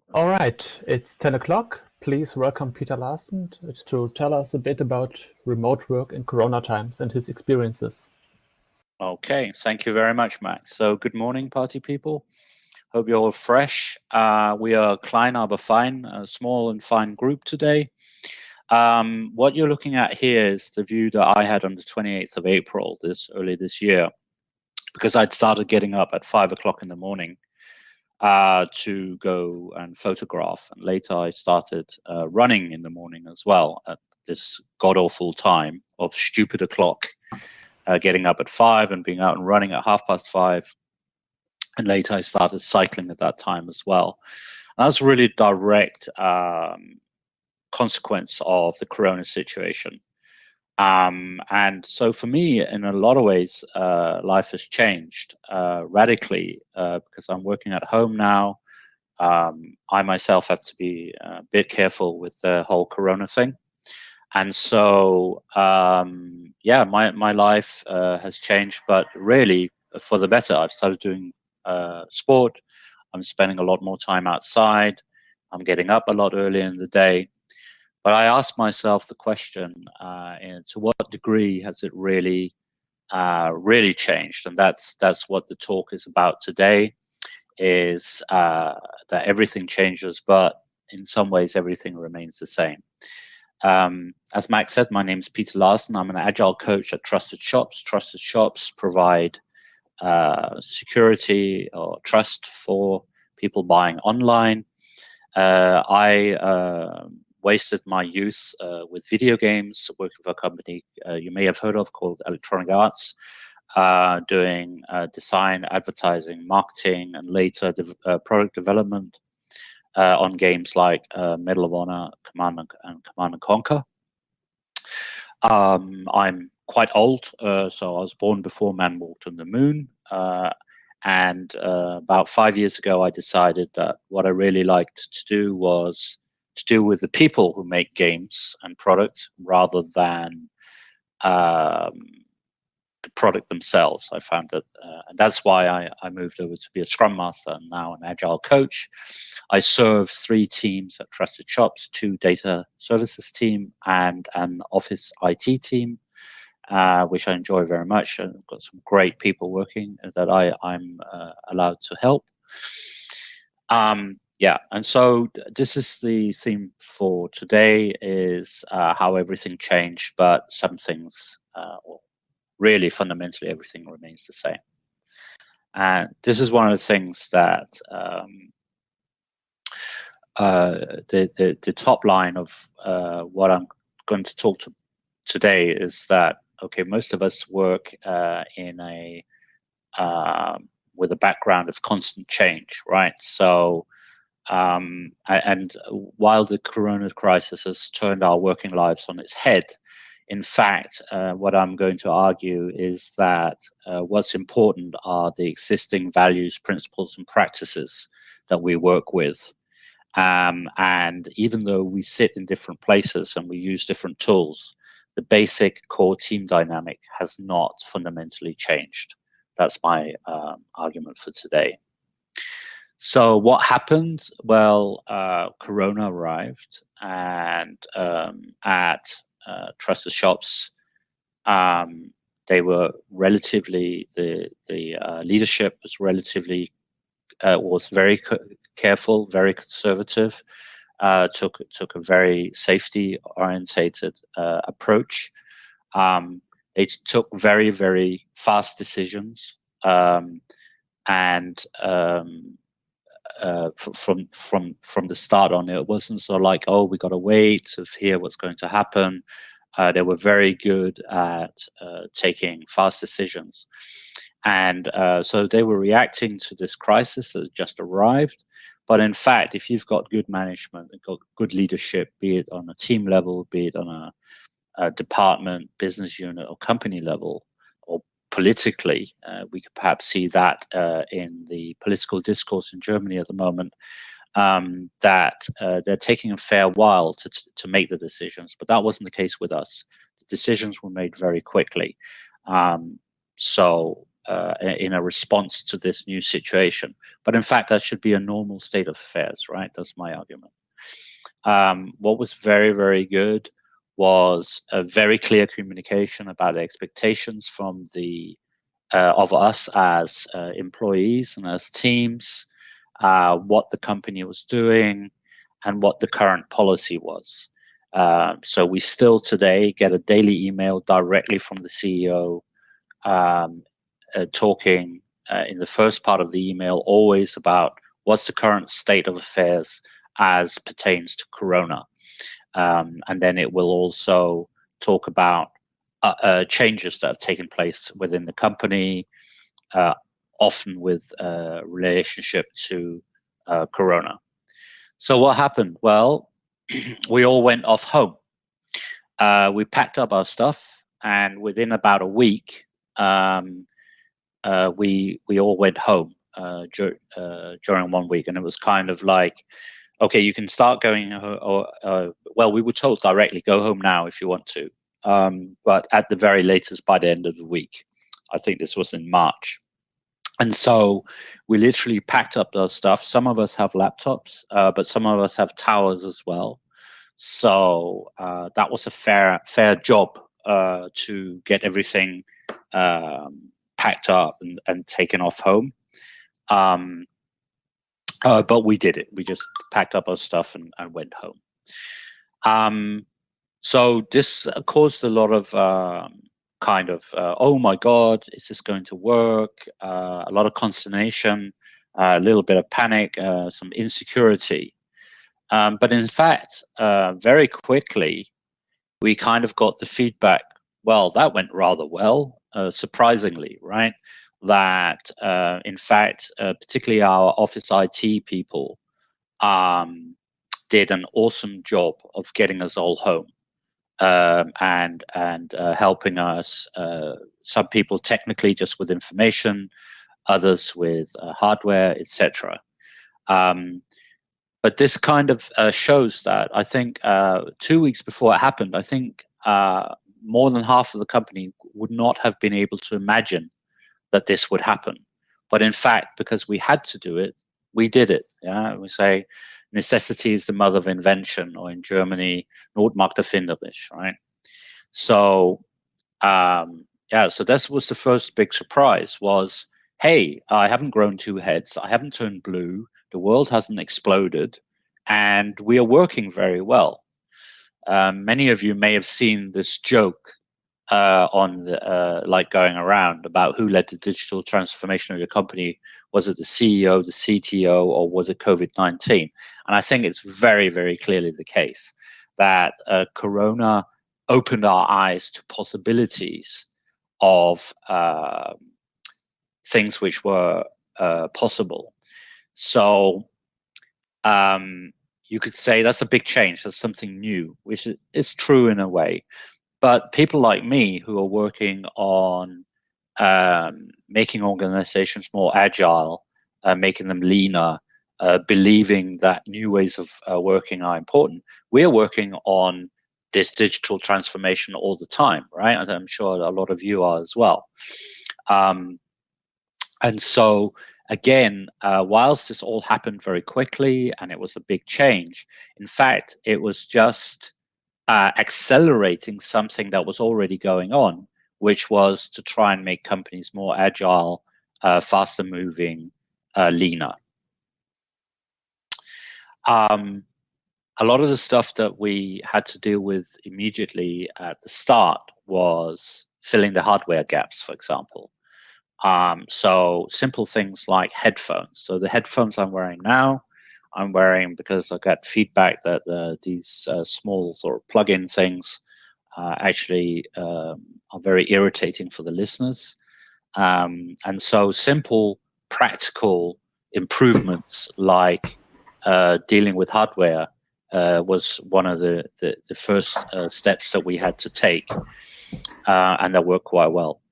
All right, it's 10 o'clock. Please welcome Peter Larsen to tell us a bit about remote work in Corona times and his experiences. Okay, thank you very much, Max. So, good morning, party people. Hope you're all fresh. We are Klein aber fein, a small and fine group today. What you're looking at here is the view that I had on the 28th of April, early this year, because I'd started getting up at 5 o'clock in the morning to go and photograph, and later I started running in the morning as well at this god awful time of stupid o'clock. Getting up at 5 and being out and running at 5:30. And later I started cycling at that time as well. And that's a really direct consequence of the corona situation. And so for me, in a lot of ways, life has changed radically because I'm working at home now. I myself have to be a bit careful with the whole corona thing. And so, yeah, my life has changed, but really for the better. I've started doing sport. I'm spending a lot more time outside. I'm getting up a lot earlier in the day. But I ask myself the question: to what degree has it really changed? And that's what the talk is about today. Is that everything changes, but in some ways everything remains the same. As Max said, my name is Peter Larsen. I'm an agile coach at Trusted Shops. Trusted Shops provide security or trust for people buying online. I wasted my youth with video games, working for a company you may have heard of called Electronic Arts, doing design, advertising, marketing, and later product development on games like Medal of Honor, Command and Conquer. I'm quite old, so I was born before man walked on the moon. And about 5 years ago, I decided that what I really liked to do was to deal with the people who make games and products rather than um, the product themselves. I found that, and that's why I moved over to be a Scrum Master and now an Agile coach. I serve 3 teams at Trusted Shops, 2 data services team and an office IT team, which I enjoy very much. And I've got some great people working that I'm allowed to help. Yeah, and so this is the theme for today: is how everything changed, but some things, really fundamentally, everything remains the same. And this is one of the things that the top line of what I'm going to talk to today is that, okay, most of us work in a with a background of constant change, right? So, and while the corona crisis has turned our working lives on its head, in fact, what I'm going to argue is that what's important are the existing values, principles, and practices that we work with. And even though we sit in different places and we use different tools, the basic core team dynamic has not fundamentally changed. That's my argument for today. So what happened? Well, Corona arrived, and at Trusted Shops, they were relatively the leadership was relatively was very careful, very conservative. Took a very safety orientated approach. They took very fast decisions, and from the start on, it wasn't so like, oh, we got to wait to hear what's going to happen. They were very good at taking fast decisions, and so they were reacting to this crisis that just arrived. But in fact, if you've got good management and got good leadership, be it on a team level, be it on a department, business unit, or company level, or politically, we could perhaps see that in the political discourse in Germany at the moment, that they're taking a fair while to make the decisions. But that wasn't the case with us. The decisions were made very quickly. So in a response to this new situation. But in fact, that should be a normal state of affairs, right? That's my argument. What was very, very good was a very clear communication about the expectations from the of us as employees and as teams, what the company was doing, and what the current policy was. So we still today get a daily email directly from the CEO, talking in the first part of the email always about what's the current state of affairs as pertains to Corona. And then it will also talk about changes that have taken place within the company, often with relationship to Corona. So what happened? Well, we all went off home. We packed up our stuff, and within about a week, we all went home during 1 week, and it was kind of like, okay, you can start going, well, we were told directly, go home now if you want to, but at the very latest by the end of the week. I think this was in March. And so we literally packed up those stuff. Some of us have laptops, but some of us have towers as well. So that was a fair job to get everything packed up and taken off home. But we did it. We just packed up our stuff and went home. So this caused a lot of oh my God, is this going to work? A lot of consternation, a little bit of panic, some insecurity. But in fact, very quickly, we kind of got the feedback, well, that went rather well, surprisingly, right? That, in fact, particularly our office IT people did an awesome job of getting us all home. And helping us, some people technically just with information, others with hardware, etc. But this kind of shows that I think 2 weeks before it happened, I think more than half of the company would not have been able to imagine that this would happen. But in fact, because we had to do it, we did it. Yeah, we say necessity is the mother of invention, or in Germany, Not macht erfinderisch, right? So, so this was the first big surprise was, hey, I haven't grown 2 heads. I haven't turned blue. The world hasn't exploded, and we are working very well. Many of you may have seen this joke on the, like going around about who led the digital transformation of your company. Was it the CEO, the CTO, or was it COVID-19? And I think it's very, very clearly the case that Corona opened our eyes to possibilities of things which were possible. So you could say that's a big change. That's something new, which is true in a way. But people like me who are working on making organizations more agile, making them leaner, believing that new ways of working are important, we're working on this digital transformation all the time, right? And I'm sure a lot of you are as well. And so, again, whilst this all happened very quickly and it was a big change, in fact, it was just accelerating something that was already going on, which was to try and make companies more agile, faster moving, leaner. A lot of the stuff that we had to deal with immediately at the start was filling the hardware gaps, for example. So simple things like headphones. So the headphones I'm wearing now, I'm wearing because I got feedback that these small sort of plug-in things actually are very irritating for the listeners. And so simple, practical improvements like dealing with hardware was one of the first steps that we had to take, and that worked quite well.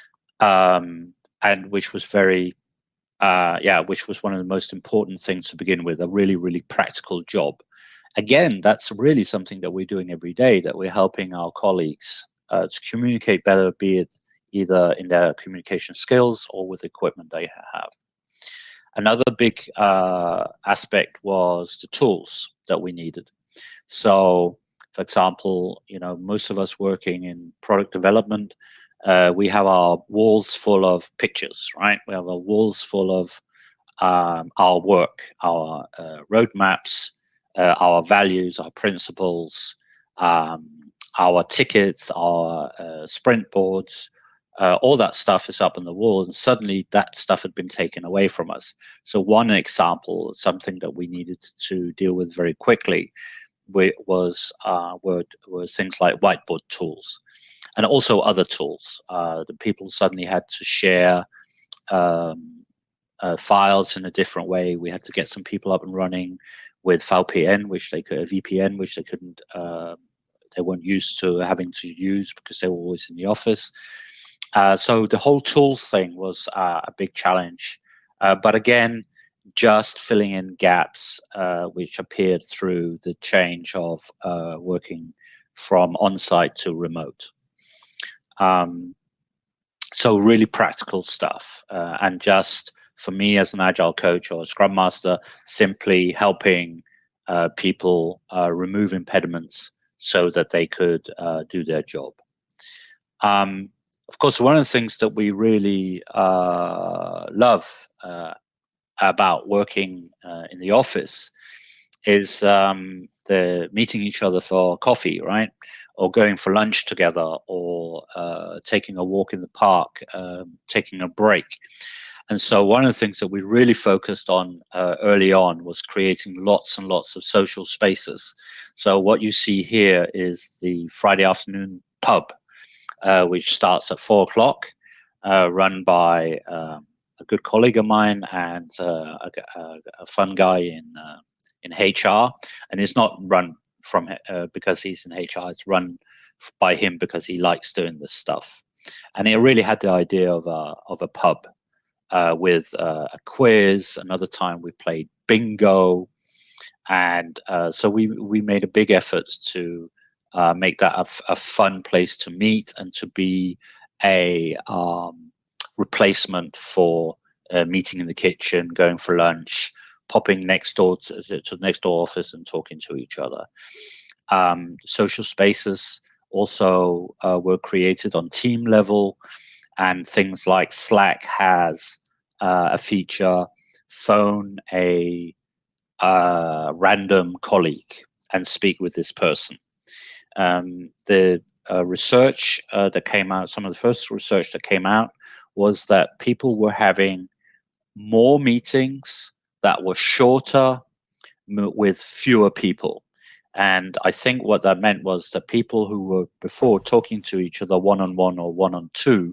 And which was very, which was one of the most important things to begin with, a really, really practical job. Again, that's really something that we're doing every day, that we're helping our colleagues to communicate better, be it either in their communication skills or with equipment they have. Another big aspect was the tools that we needed. So, for example, most of us working in product development, we have our walls full of pictures, right? We have our walls full of our work, our roadmaps, our values, our principles, our tickets, our sprint boards. All that stuff is up on the wall, and suddenly that stuff had been taken away from us. So one example, something that we needed to deal with very quickly, was things like whiteboard tools, and also other tools. The people suddenly had to share files in a different way. We had to get some people up and running with VPN, which they could VPN, which they couldn't. They weren't used to having to use because they were always in the office. So the whole tools thing was a big challenge. But again, just filling in gaps which appeared through the change of working from on-site to remote. So really practical stuff, and just for me as an agile coach or a scrum master, simply helping people remove impediments so that they could do their job. Of course, one of the things that we really love about working in the office is the meeting each other for coffee, right? Or going for lunch together, or taking a walk in the park, taking a break. And so one of the things that we really focused on early on was creating lots and lots of social spaces. So what you see here is the Friday afternoon pub, which starts at 4 o'clock, run by a good colleague of mine and a fun guy in HR. And it's not run from because he's in HR. It's run by him because he likes doing this stuff. And it really had the idea of a pub with a quiz. Another time we played bingo, and so we made a big effort to make that a fun place to meet and to be a replacement for meeting in the kitchen, going for lunch, popping next door to the next door office and talking to each other. Social spaces also were created on team level, and things like Slack has a feature: phone a random colleague and speak with this person. The research that came out, some of the first research that came out, was that people were having more meetings that were shorter with fewer people. And I think what that meant was that people who were before talking to each other one-on-one or one-on-two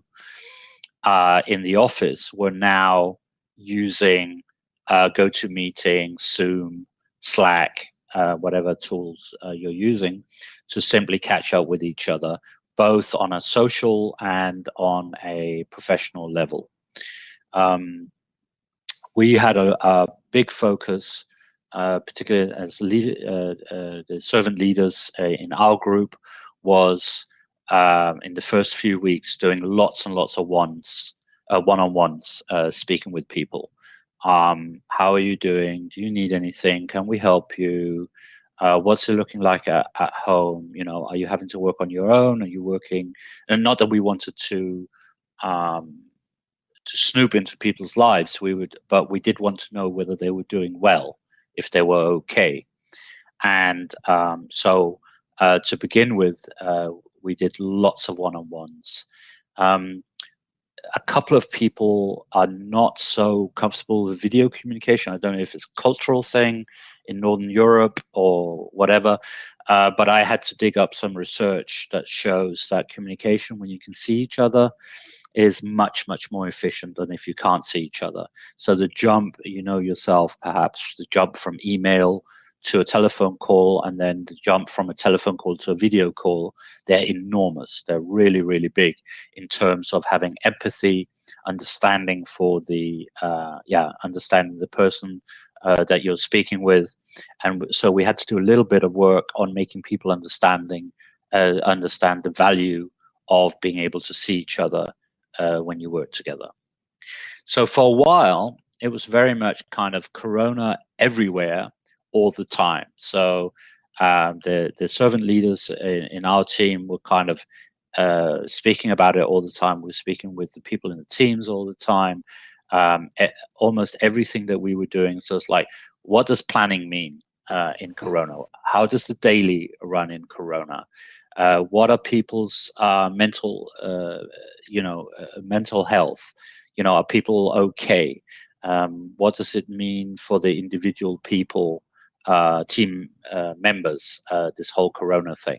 in the office were now using GoToMeeting, Zoom, Slack, whatever tools you're using, to simply catch up with each other, both on a social and on a professional level. We had a big focus, particularly as the servant leaders in our group, was in the first few weeks doing lots and lots of one-on-ones, speaking with people. How are you doing? Do you need anything? Can we help you? What's it looking like at home? Are you having to work on your own? Are you working? And not that we wanted to snoop into people's lives, but we did want to know whether they were doing well, if they were okay. And so to begin with, we did lots of one-on-ones. A couple of people are not so comfortable with video communication. I don't know if it's a cultural thing in Northern Europe or whatever, but I had to dig up some research that shows that communication when you can see each other is much, much more efficient than if you can't see each other. So the jump, yourself, perhaps the jump from email to a telephone call, and then the jump from a telephone call to a video call, they're enormous. They're really, really big in terms of having empathy, understanding for understanding the person that you're speaking with. And so we had to do a little bit of work on making people understand the value of being able to see each other when you work together. So for a while, it was very much kind of Corona everywhere all the time. So the servant leaders in our team were kind of speaking about it all the time. We were speaking with the people in the teams all the time. Almost everything that we were doing. So it's like, what does planning mean in Corona? How does the daily run in Corona? What are people's mental, mental health? Are people okay? What does it mean for the individual people, team members? This whole Corona thing.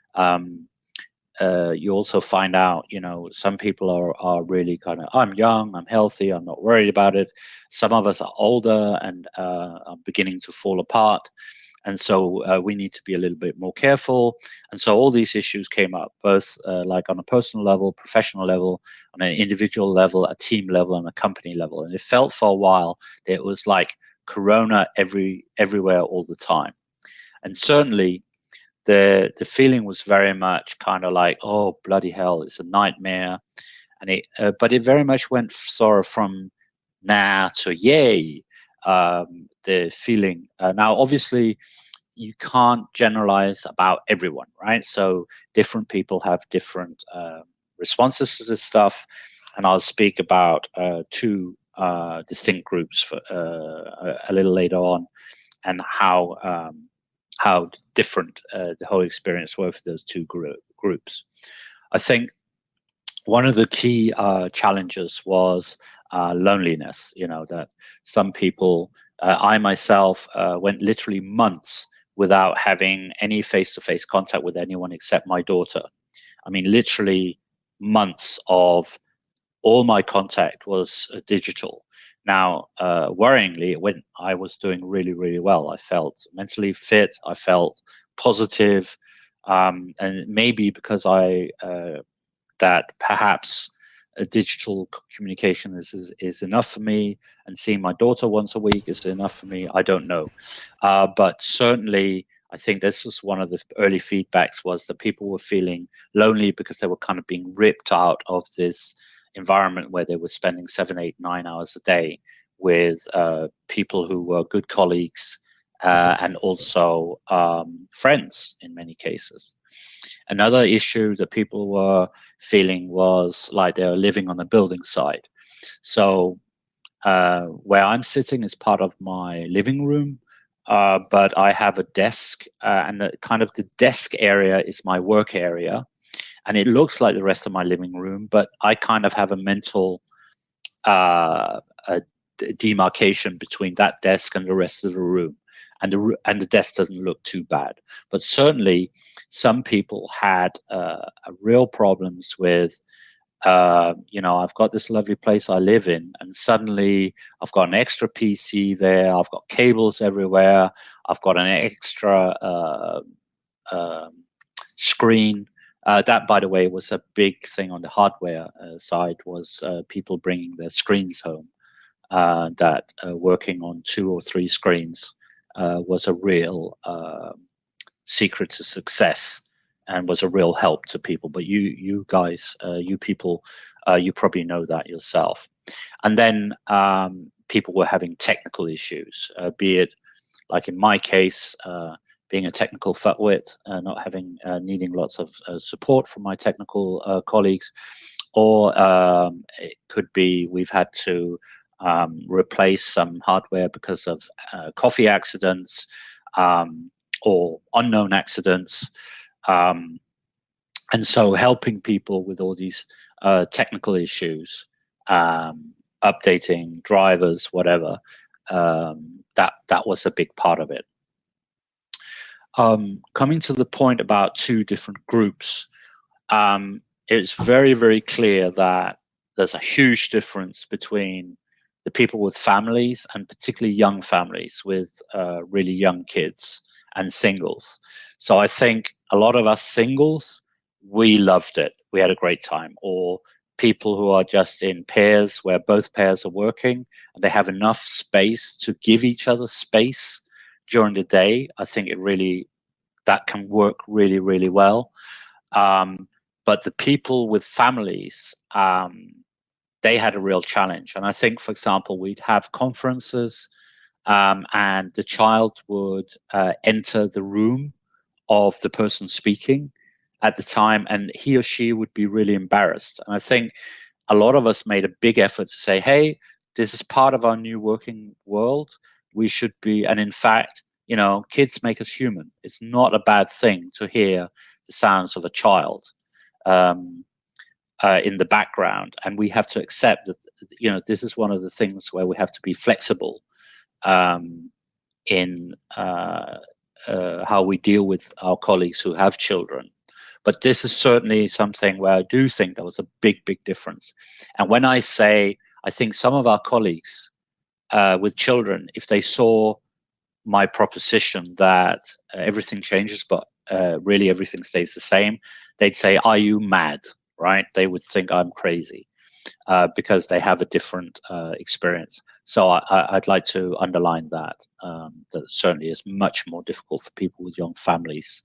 You also find out, some people are really kind of, I'm young, I'm healthy, I'm not worried about it. Some of us are older and are beginning to fall apart. And so we need to be a little bit more careful. And so all these issues came up, both like on a personal level, professional level, on an individual level, a team level, and a company level. And it felt for a while that it was like Corona everywhere all the time. And certainly the feeling was very much kind of like, oh bloody hell, it's a nightmare. And but it very much went sort of from nah to yay. The feeling now, obviously, you can't generalize about everyone, right? So different people have different responses to this stuff, and I'll speak about two distinct groups for a little later on, and how different the whole experience were for those two groups. I think one of the key challenges was loneliness. That some people, I myself, went literally months without having any face-to-face contact with anyone except my daughter. I mean, literally months of all my contact was digital. Now, worryingly, when I was doing really, really well, I felt mentally fit, I felt positive, and maybe because that perhaps a digital communication is enough for me, and seeing my daughter once a week is enough for me. I don't know, but certainly I think this was one of the early feedbacks, was that people were feeling lonely because they were kind of being ripped out of this environment where they were spending 7, 8, 9 hours a day with people who were good colleagues and also friends in many cases. Another issue that people were feeling was like they were living on the building site. So where I'm sitting is part of my living room, but I have a desk, and the desk area is my work area, and it looks like the rest of my living room, but I kind of have a mental a demarcation between that desk and the rest of the room, and the desk doesn't look too bad. But certainly, some people had real problems with. I've got this lovely place I live in, and suddenly I've got an extra PC there. I've got cables everywhere. I've got an extra screen. That, by the way, was a big thing on the hardware side, was people bringing their screens home. That working on 2 or 3 screens was a real secret to success, and was a real help to people. But you guys, you people, you probably know that yourself. And then people were having technical issues, be it like in my case, being a technical fuckwit, not having needing lots of support from my technical colleagues, or it could be we've had to replace some hardware because of coffee accidents, or unknown accidents. And so helping people with all these technical issues, updating drivers, whatever, that was a big part of it. Coming to the point about two different groups, it's very, very clear that there's a huge difference between the people with families, and particularly young families with really young kids, and singles. So I think a lot of us singles, we loved it. We had a great time. Or people who are just in pairs where both pairs are working and they have enough space to give each other space during the day. I think that can work really, really well. But the people with families, they had a real challenge. And I think, for example, we'd have conferences, and the child would enter the room of the person speaking at the time, and he or she would be really embarrassed. And I think a lot of us made a big effort to say, hey, this is part of our new working world. We should be, and in fact, kids make us human. It's not a bad thing to hear the sounds of a child in the background, and we have to accept that this is one of the things where we have to be flexible in how we deal with our colleagues who have children. But this is certainly something where I do think there was a big difference. And when I say, I think some of our colleagues with children, if they saw my proposition that everything changes, but really everything stays the same, they'd say, are you mad? Right? They would think I'm crazy because they have a different experience. So I'd like to underline that certainly is much more difficult for people with young families.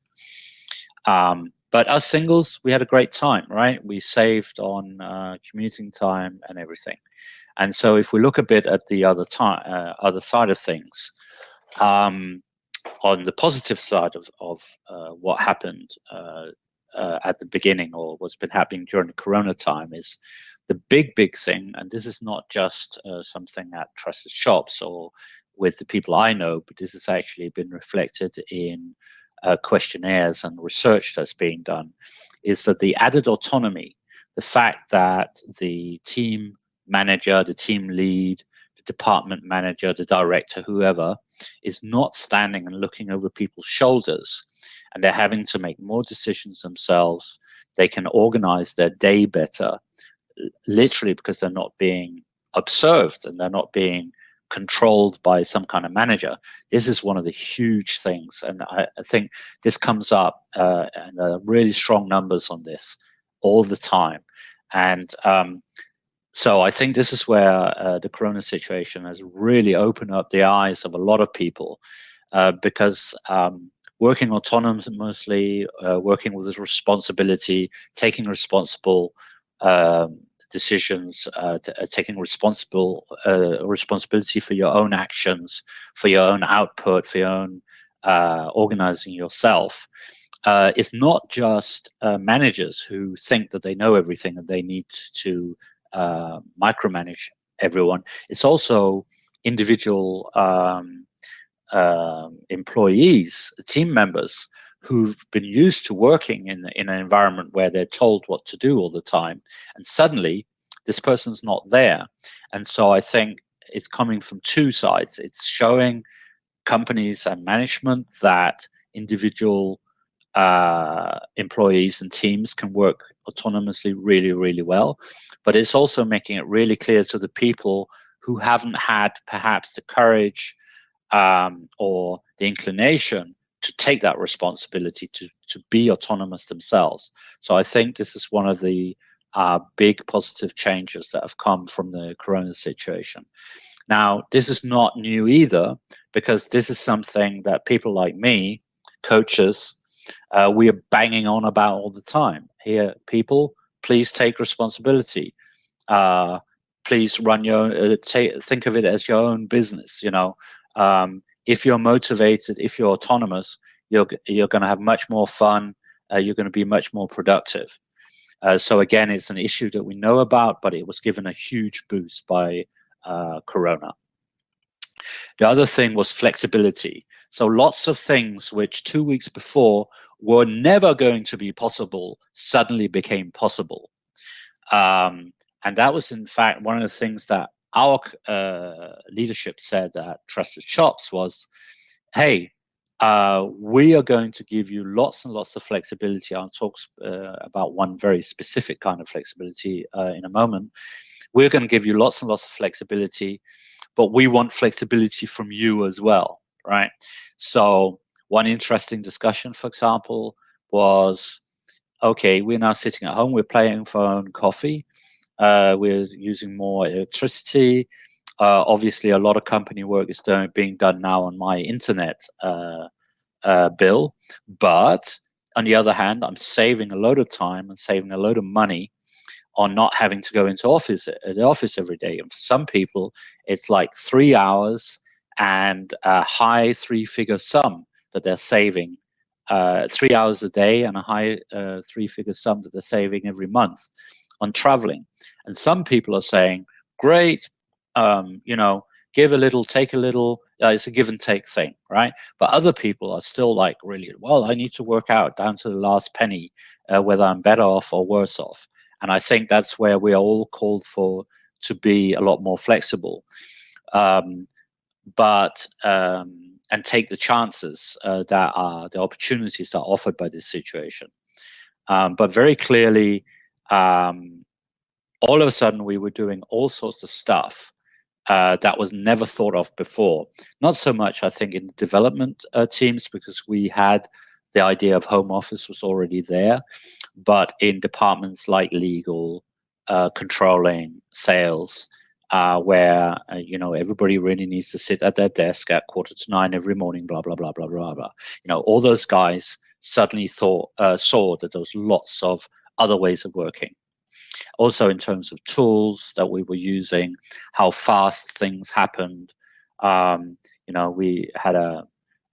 But us singles, we had a great time, right? We saved on commuting time and everything. And so if we look a bit at the other side of things, on the positive side of what happened at the beginning, or what's been happening during the Corona time, is the big thing, and this is not just something at Trusted Shops or with the people I know, but this has actually been reflected in questionnaires and research that's being done, is that the added autonomy, the fact that the team manager, the team lead, the department manager, the director, whoever, is not standing and looking over people's shoulders, and they're having to make more decisions themselves. They can organize their day better, literally because they're not being observed and they're not being controlled by some kind of manager. This is one of the huge things, and I think this comes up and really strong numbers on this all the time. And so I think this is where the Corona situation has really opened up the eyes of a lot of people, because working autonomously, working with responsibility, taking responsible decisions, taking responsibility for your own actions, for your own output, for your own organizing yourself. It's not just managers who think that they know everything and they need to micromanage everyone. It's also individual employees, team members who've been used to working in an environment where they're told what to do all the time, and suddenly this person's not there. And so I think it's coming from two sides. It's showing companies and management that individual employees and teams can work autonomously really well, but it's also making it really clear to the people who haven't had perhaps the courage or the inclination to take that responsibility to be autonomous themselves. So I think this is one of the big positive changes that have come from the Corona situation. Now, this is not new either, because this is something that people like me, coaches, we are banging on about all the time. Here, people, please take responsibility. Please run your own, think of it as your own business. If you're motivated, if you're autonomous, you're going to have much more fun. You're going to be much more productive. So again, it's an issue that we know about, but it was given a huge boost by Corona. The other thing was flexibility. So lots of things which 2 weeks before were never going to be possible suddenly became possible. And that was, in fact, one of the things that our leadership said at Trusted Shops was, hey, we are going to give you lots and lots of flexibility. I'll talk about one very specific kind of flexibility in a moment. We're going to give you lots and lots of flexibility, but we want flexibility from you as well, right? So one interesting discussion, for example, was, okay, we're now sitting at home, we're paying for our own coffee, we're using more electricity. Obviously, a lot of company work is being done now on my internet bill, but on the other hand, I'm saving a load of time and saving a load of money on not having to go into the office every day. And for some people, it's like 3 hours and a high three-figure sum that they're saving, 3 hours a day and a high three-figure sum that they're saving every month on traveling. And some people are saying, great, give a little, take a little. It's a give and take thing, right? But other people are still like, really, well, I need to work out down to the last penny whether I'm better off or worse off. And I think that's where we are all called for to be a lot more flexible, and take the chances that are the opportunities that are offered by this situation. But very clearly, all of a sudden, we were doing all sorts of stuff that was never thought of before. Not so much, I think, in development teams, because we had the idea of home office was already there, but in departments like legal, controlling, sales, where everybody really needs to sit at their desk at 8:45 every morning, blah blah blah blah blah blah. All those guys suddenly saw that there was lots of other ways of working. Also, in terms of tools that we were using, how fast things happened. We had a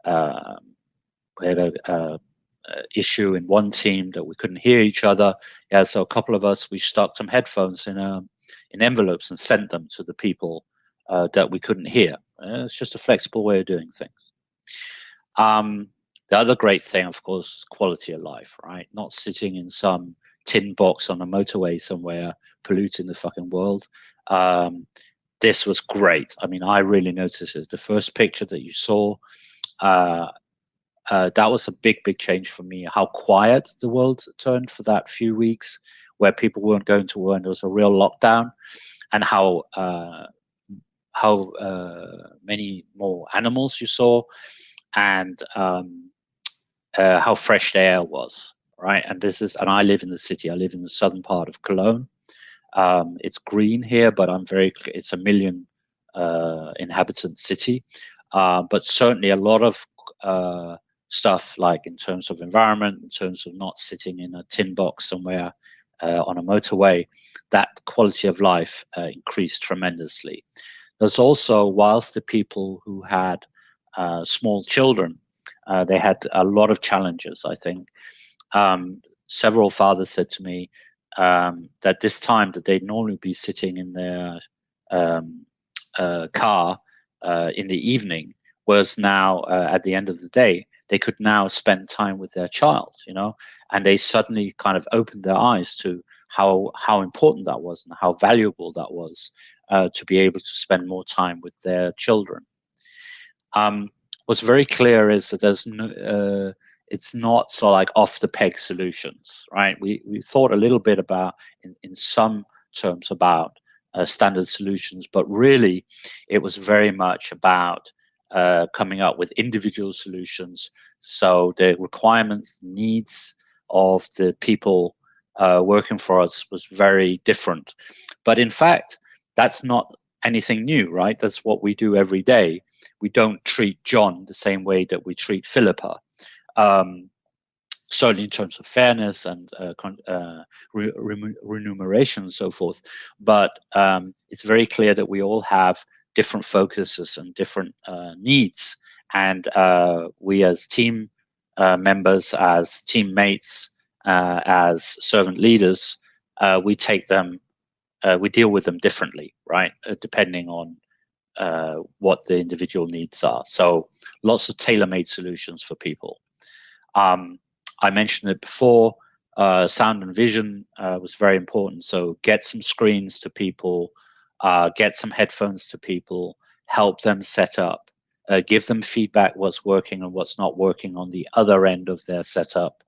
issue in one team that we couldn't hear each other. Yeah, so a couple of us, we stuck some headphones in envelopes and sent them to the people that we couldn't hear. It's just a flexible way of doing things. The other great thing, of course, is quality of life, right? Not sitting in some tin box on a motorway somewhere polluting the fucking world. This was great. I mean, I really noticed it. The first picture that you saw, that was a big change for me. How quiet the world turned for that few weeks, where people weren't going to work and there was a real lockdown, and how many more animals you saw, and how fresh the air was, right? And I live in the city. I live in the southern part of Cologne. It's green here, but it's a million inhabitant city. But certainly a lot of stuff, like in terms of environment, in terms of not sitting in a tin box somewhere on a motorway, that quality of life increased tremendously. There's also, whilst the people who had small children, they had a lot of challenges, I think. Several fathers said to me that this time that they'd normally be sitting in their car in the evening was now at the end of the day, they could now spend time with their child, and they suddenly kind of opened their eyes to how important that was and how valuable that was to be able to spend more time with their children. What's very clear is that there's no, it's not so like off the peg solutions, right? We thought a little bit about in some terms about standard solutions, but really it was very much about coming up with individual solutions. So the requirements, needs of the people working for us was very different. But in fact, that's not anything new, right? That's what we do every day. We don't treat John the same way that we treat Philippa. Certainly in terms of fairness and remuneration and so forth. But it's very clear that we all have different focuses and different needs. And we as team members, as teammates, as servant leaders, we deal with them differently, right? Depending on what the individual needs are. So lots of tailor-made solutions for people. I mentioned it before, sound and vision was very important. So get some screens to people, get some headphones to people, help them set up, give them feedback what's working and what's not working on the other end of their setup.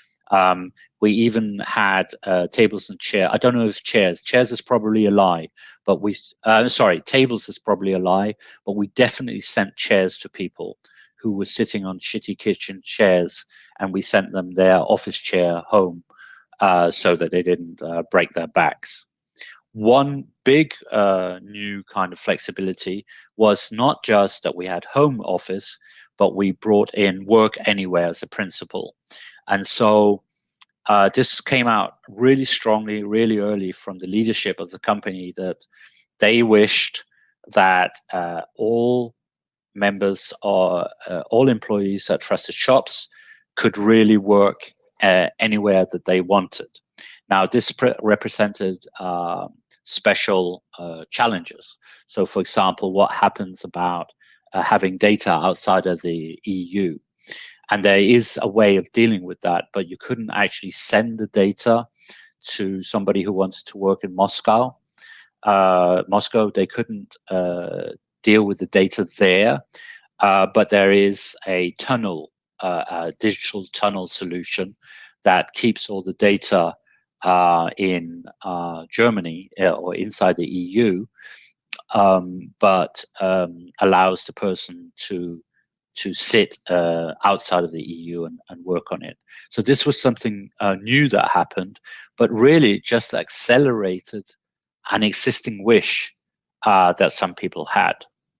We even had tables and chairs. I don't know if chairs is probably a lie, but tables is probably a lie, but we definitely sent chairs to people who were sitting on shitty kitchen chairs, and we sent them their office chair home so that they didn't break their backs. One big new kind of flexibility was not just that we had home office, but we brought in work anywhere as a principle. And so this came out really strongly, really early from the leadership of the company, that they wished that all members or all employees at Trusted Shops could really work anywhere that they wanted. Now, this represented special challenges. So, for example, what happens about having data outside of the EU? And there is a way of dealing with that, but you couldn't actually send the data to somebody who wanted to work in Moscow. They couldn't deal with the data there, but there is a tunnel, a digital tunnel solution that keeps all the data in Germany or inside the EU, but allows the person to sit outside of the EU and work on it. So this was something new that happened, but really just accelerated an existing wish that some people had.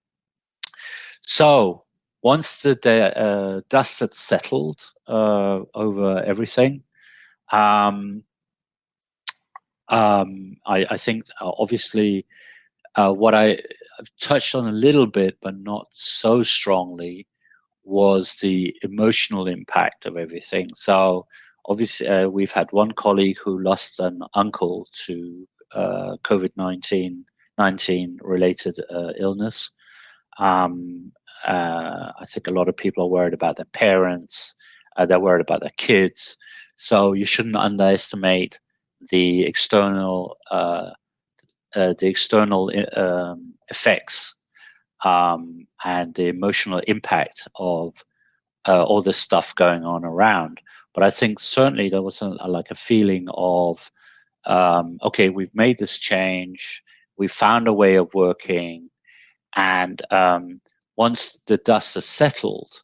So once the dust had settled over everything, I think obviously what I've touched on a little bit, but not so strongly, was the emotional impact of everything. So obviously we've had one colleague who lost an uncle to COVID-19 related illness. I think a lot of people are worried about their parents, they're worried about their kids. So you shouldn't underestimate the external effects and the emotional impact of all this stuff going on around. But I think certainly there was like a feeling of, okay, we've made this change, we've found a way of working, and once the dust has settled,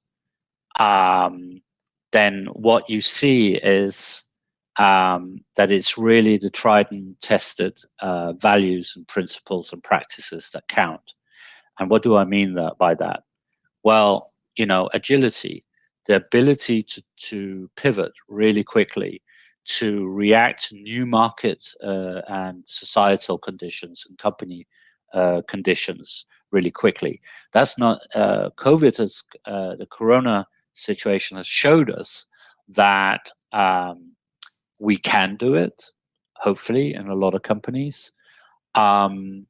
then what you see is that it's really the tried and tested values and principles and practices that count. And what do I mean by that? Well, agility, the ability to pivot really quickly, to react to new market and societal conditions and company conditions really quickly. That's not COVID has the Corona situation has showed us that we can do it, hopefully, in a lot of companies. And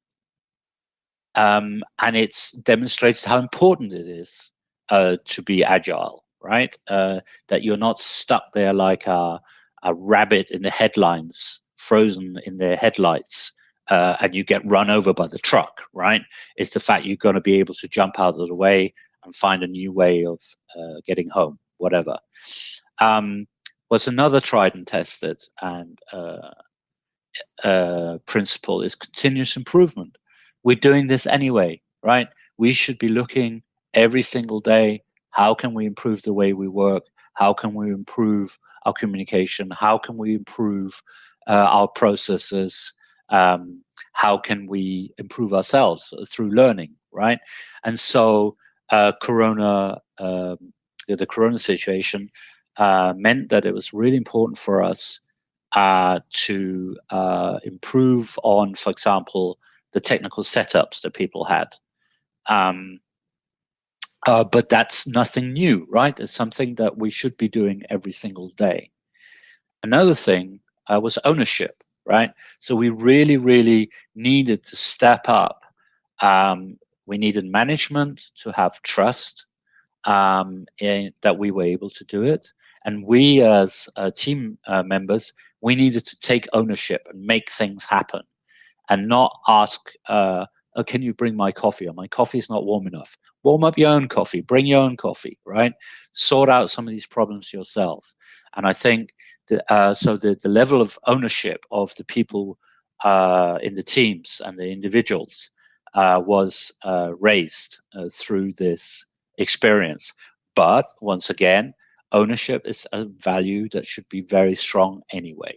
it's demonstrates how important it is to be agile, right? That you're not stuck there like a rabbit in the headlines, frozen in their headlights, and you get run over by the truck, right? It's the fact you're going to be able to jump out of the way and find a new way of getting home, whatever. What's another tried and tested and principle is continuous improvement. We're doing this anyway, right? We should be looking every single day, how can we improve the way we work? How can we improve our communication? How can we improve our processes? How can we improve ourselves through learning, right? And so the Corona situation meant that it was really important for us to improve on, for example, the technical setups that people had. But that's nothing new, right? It's something that we should be doing every single day. Another thing was ownership, right? So we really, really needed to step up. We needed management to have trust that we were able to do it. And we as team members, we needed to take ownership and make things happen and not ask, oh, can you bring my coffee? Or my coffee is not warm enough. Warm up your own coffee, bring your own coffee, right? Sort out some of these problems yourself. And I think the level of ownership of the people in the teams and the individuals was raised through this experience. But once again, ownership is a value that should be very strong anyway.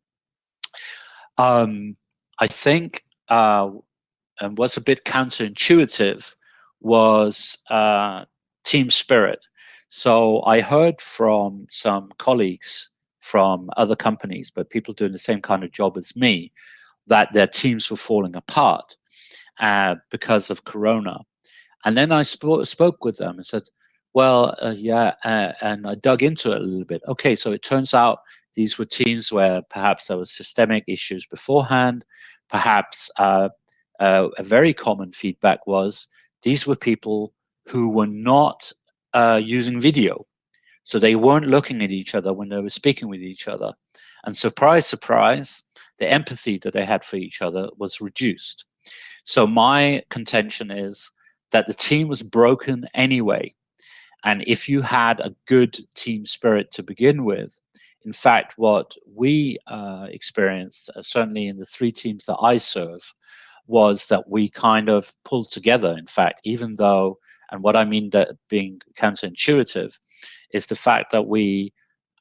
I think and what's a bit counterintuitive was team spirit. So I heard from some colleagues from other companies, but people doing the same kind of job as me, that their teams were falling apart because of Corona. And then I spoke with them and said, well, and I dug into it a little bit. Okay, so it turns out these were teams where perhaps there was systemic issues beforehand. Perhaps a very common feedback was these were people who were not using video. So they weren't looking at each other when they were speaking with each other. And surprise, surprise, the empathy that they had for each other was reduced. So my contention is that the team was broken anyway. And if you had a good team spirit to begin with, in fact, what we experienced, certainly in the 3 teams that I serve, was that we kind of pulled together, in fact, even though, and what I mean that being counterintuitive, is the fact that we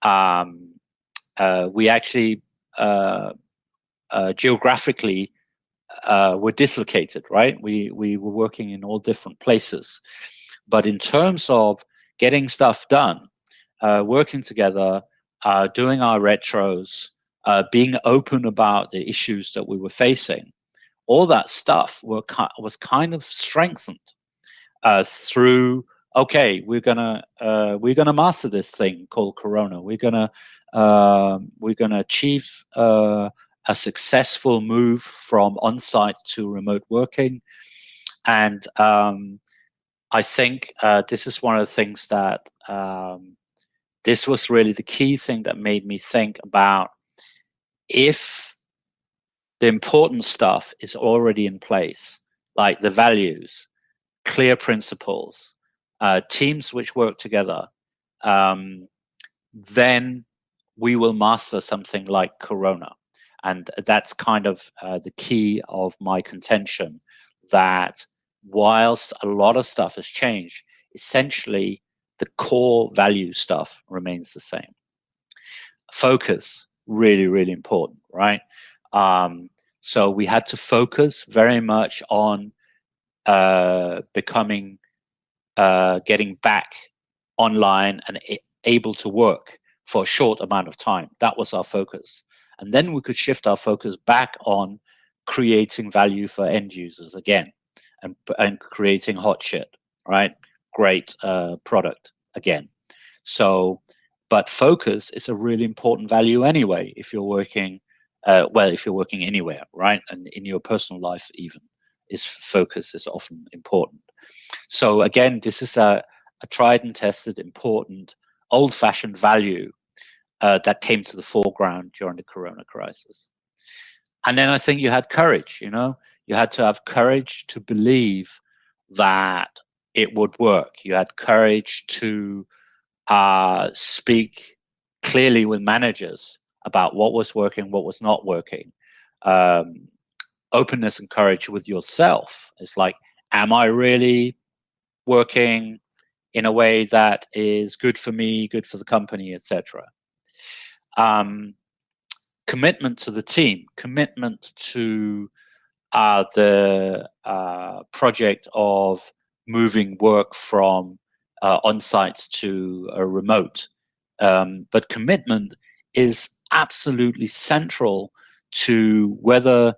actually geographically were dislocated, right? We were working in all different places, but in terms of getting stuff done, working together, doing our retros, being open about the issues that we were facing, all that stuff was kind of strengthened through. Okay, we're gonna master this thing called Corona. We're gonna achieve a successful move from on-site to remote working, and I think this is one of the things that this was really the key thing that made me think about if the important stuff is already in place, like the values, clear principles, teams which work together, then we will master something like Corona. And that's kind of the key of my contention, that whilst a lot of stuff has changed, essentially the core value stuff remains the same. Focus, really, really important, right? So we had to focus very much on becoming, getting back online and able to work for a short amount of time. That was our focus. And then we could shift our focus back on creating value for end users again, and creating hot shit, right? Great product again. So, but focus is a really important value anyway, if you're working, if you're working anywhere, right? And in your personal life even, focus is often important. So again, this is a tried and tested, important, old-fashioned value that came to the foreground during the Corona crisis. And then I think you had courage. You had to have courage to believe that it would work. You had courage to speak clearly with managers about what was working, what was not working. Openness and courage with yourself. It's like, am I really working in a way that is good for me, good for the company, etc. Commitment to the team, commitment to the project of moving work from on-site to a remote. But commitment is absolutely central to whether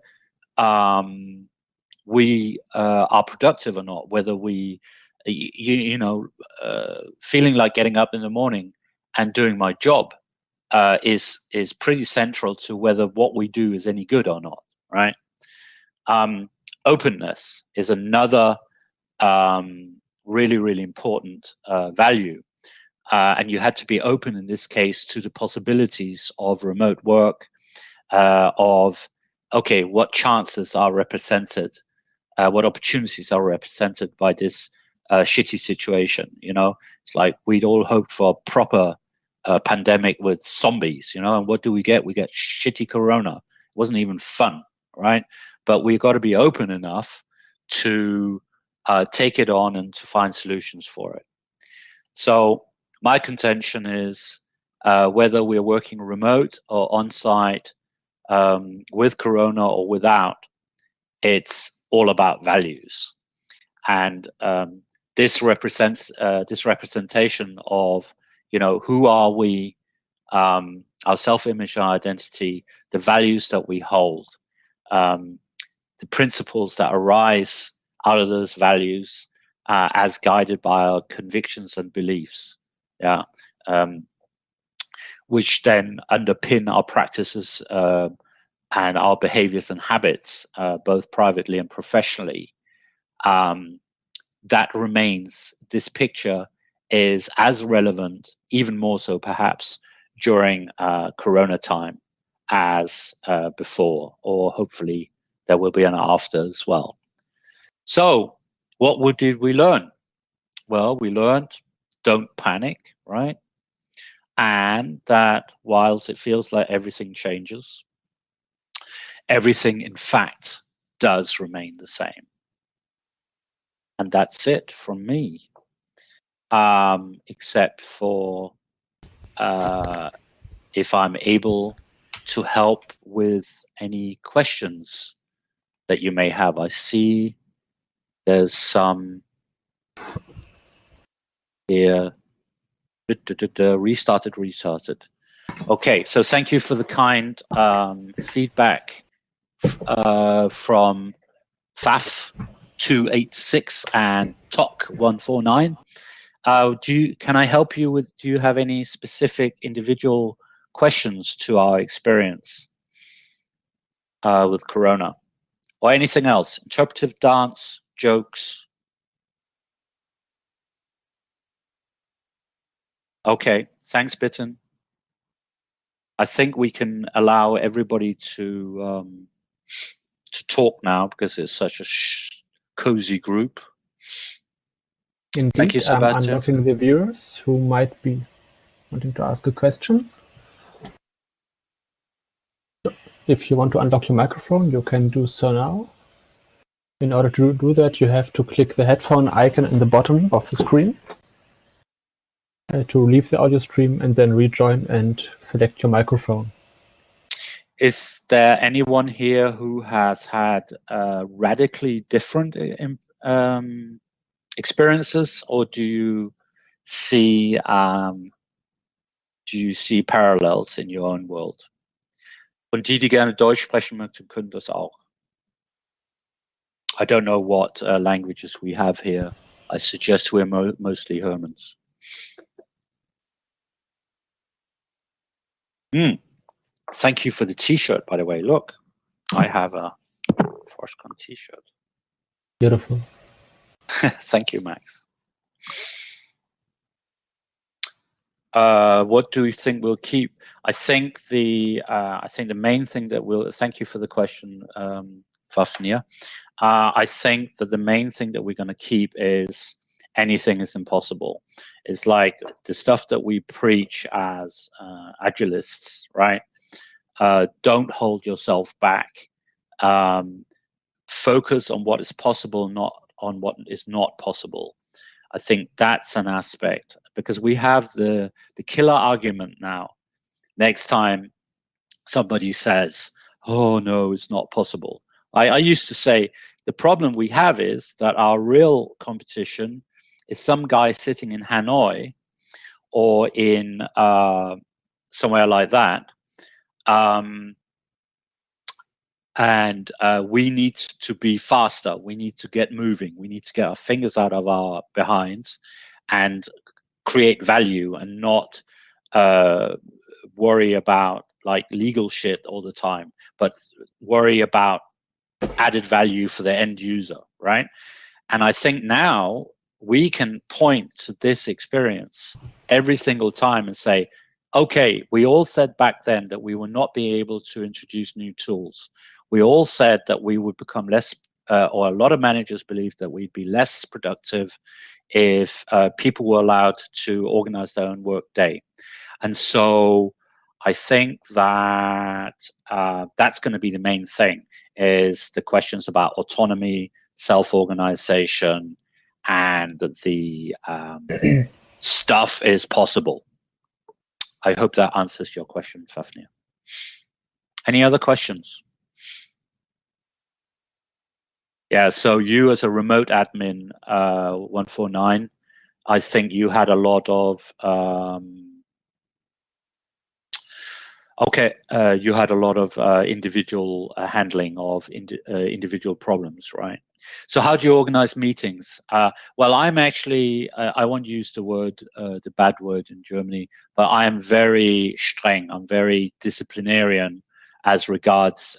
we are productive or not, whether we, feeling like getting up in the morning and doing my job is pretty central to whether what we do is any good or not, right? Openness is another really, really important value. And you had to be open in this case to the possibilities of remote work, of, okay, what chances are represented, what opportunities are represented by this shitty situation. It's like we'd all hoped for a proper pandemic with zombies, and what do we get? We get shitty Corona. It wasn't even fun, right? But we've got to be open enough to take it on and to find solutions for it. So my contention is whether we're working remote or on-site, with Corona or without, it's all about values. And this representation of, who are we our self-image and identity, the values that we hold, the principles that arise out of those values as guided by our convictions and beliefs, which then underpin our practices and our behaviors and habits, both privately and professionally. That remains, this picture is as relevant, even more so perhaps, during Corona time as before, or hopefully there will be an after as well. So what did we learn? Well, we learned don't panic, right? And that whilst it feels like everything changes, everything in fact does remain the same. And that's it from me, except for if I'm able to help with any questions that you may have. I see there's some here. Restarted. Okay, so thank you for the kind feedback from FAF286 and TOC149. Can I help you with, do you have any specific individual questions to our experience with Corona? Or anything else? Interpretive dance, jokes? Okay, thanks, Bitten. I think we can allow everybody to talk now because it's such a cozy group. Indeed, thank you, Sebastian. I'm unlocking the viewers who might be wanting to ask a question. If you want to unlock your microphone, you can do so now. In order to do that, you have to click the headphone icon in the bottom of the screen to leave the audio stream and then rejoin and select your microphone. Is there anyone here who has had radically different experiences, or do you see parallels in your own world? Und die gerne Deutsch sprechen möchten, können das auch. I don't know what languages we have here. I suggest we're mostly Hermans. Thank you for the T-shirt, by the way. Look, I have a ForceCon T-shirt. Beautiful. Thank you, Max. What do you think we'll keep? I think the main thing that we'll. Thank you for the question, Fafnir. I think that the main thing that we're going to keep is anything is impossible. It's like the stuff that we preach as agilists, right? Don't hold yourself back. Focus on what is possible, not on what is not possible. I think that's an aspect, because we have the killer argument now. Next time somebody says, oh no, it's not possible. I used to say the problem we have is that our real competition is some guy sitting in Hanoi or in somewhere like that. And we need to be faster. We need to get moving. We need to get our fingers out of our behinds and create value, and not worry about like legal shit all the time, but worry about added value for the end user, right? And I think now we can point to this experience every single time and say, okay, we all said back then that we would not be able to introduce new tools. We all said that we would become less, or a lot of managers believed that we'd be less productive if people were allowed to organize their own work day. And so I think that that's going to be the main thing, is the questions about autonomy, self-organization, and the stuff is possible. I hope that answers your question, Fafnir. Any other questions? Yeah, so you as a remote admin, 149, I think you had a lot of Okay, you had a lot of individual handling of individual problems, right? So how do you organize meetings? Well, I'm actually, I won't use the word, the bad word in Germany, but I am very streng. I'm very disciplinarian as regards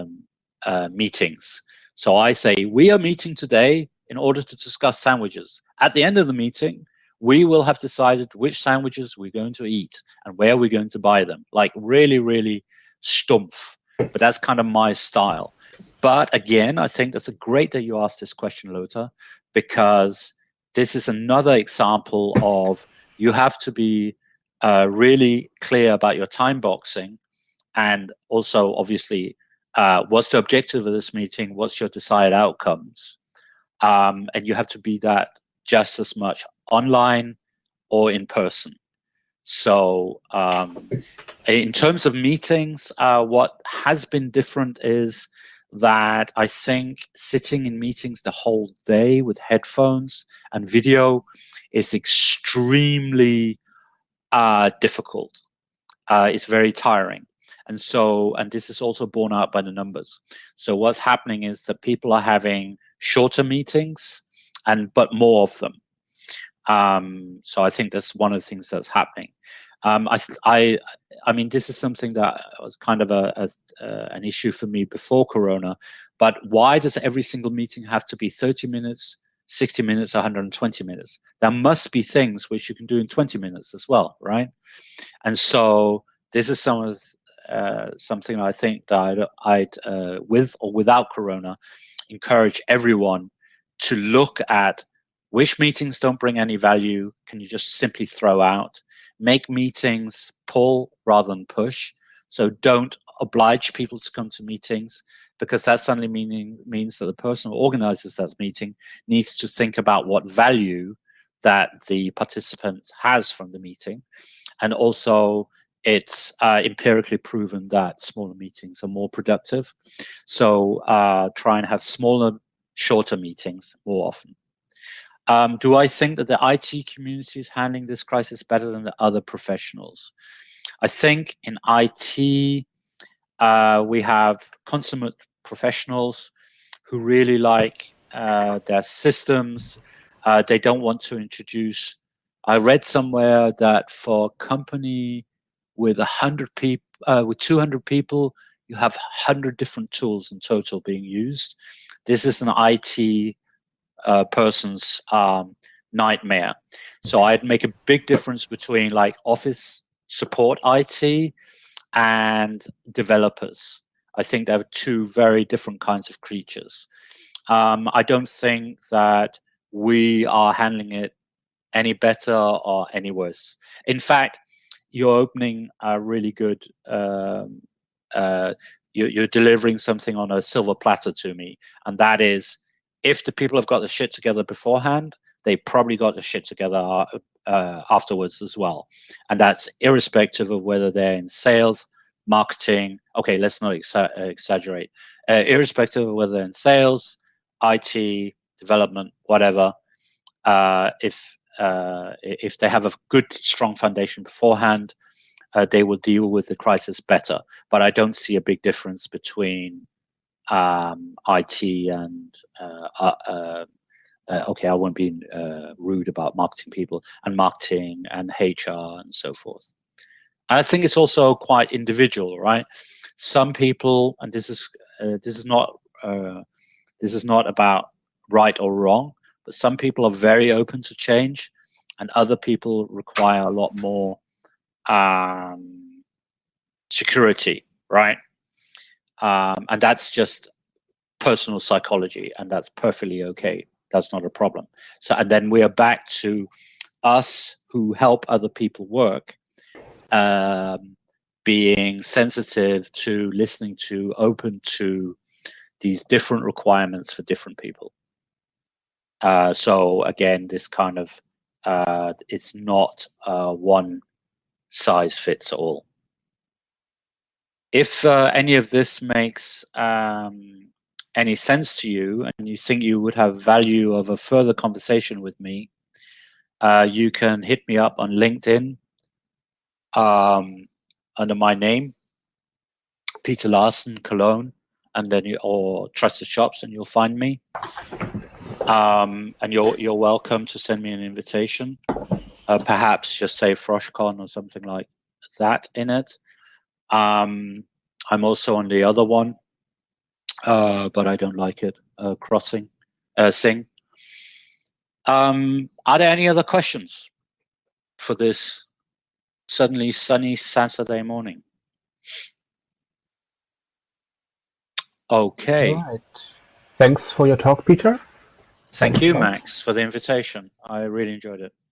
meetings. So I say, we are meeting today in order to discuss sandwiches. At the end of the meeting, we will have decided which sandwiches we're going to eat and where we're going to buy them. Like really, really stumpf. But that's kind of my style. But again, I think that's great that you asked this question, Lothar, because this is another example of you have to be really clear about your time boxing, and also obviously what's the objective of this meeting, what's your desired outcomes, and you have to be that just as much online or in person. So in terms of meetings, what has been different is that I think sitting in meetings the whole day with headphones and video is extremely difficult. It's very tiring. And this is also borne out by the numbers. So what's happening is that people are having shorter meetings, but more of them. So I think that's one of the things that's happening. I mean, this is something that was kind of an issue for me before Corona. But why does every single meeting have to be 30 minutes, 60 minutes, 120 minutes? There must be things which you can do in 20 minutes as well, right? And so this is something I think that I'd with or without Corona, encourage everyone to look at which meetings don't bring any value. Can you just simply throw out? Make meetings pull rather than push. So don't oblige people to come to meetings, because that suddenly means that the person who organizes that meeting needs to think about what value that the participant has from the meeting. And also, it's empirically proven that smaller meetings are more productive. So try and have smaller, shorter meetings more often. Do I think that the IT community is handling this crisis better than the other professionals? I think in IT, we have consummate professionals who really like their systems. They don't want to introduce. I read somewhere that for a company with 100 people, with 200 people, you have 100 different tools in total being used. This is an IT person's nightmare. So I'd make a big difference between like office support IT and developers. I think they're two very different kinds of creatures. I don't think that we are handling it any better or any worse. In fact, you're opening a really good. You're delivering something on a silver platter to me, and that is, if the people have got the shit together beforehand, they probably got the shit together afterwards as well, and that's irrespective of whether they're in sales, marketing. Okay, let's not exaggerate. Irrespective of whether they're in sales, IT, development, whatever. If they have a good, strong foundation beforehand, they will deal with the crisis better. But I don't see a big difference between IT and okay, I won't be rude about marketing people, and marketing and HR and so forth. I think it's also quite individual, right? Some people, and this is not about right or wrong, but some people are very open to change, and other people require a lot more security, right? And that's just personal psychology, and that's perfectly okay. That's not a problem. So, and then we are back to us who help other people work, being sensitive to listening to, open to these different requirements for different people. So again, this kind of it's not one size fits all. If any of this makes any sense to you, and you think you would have value of a further conversation with me, you can hit me up on LinkedIn under my name, Peter Larson, Cologne, and then or Trusted Shops, and you'll find me. And you're welcome to send me an invitation. Perhaps just say FroshCon or something like that in it. I'm also on the other one, but I don't like it. Sing. Are there any other questions for this suddenly sunny Saturday morning? Okay. All right. Thanks for your talk, Peter. Thank Thanks you, a lot. Max, for the invitation. I really enjoyed it.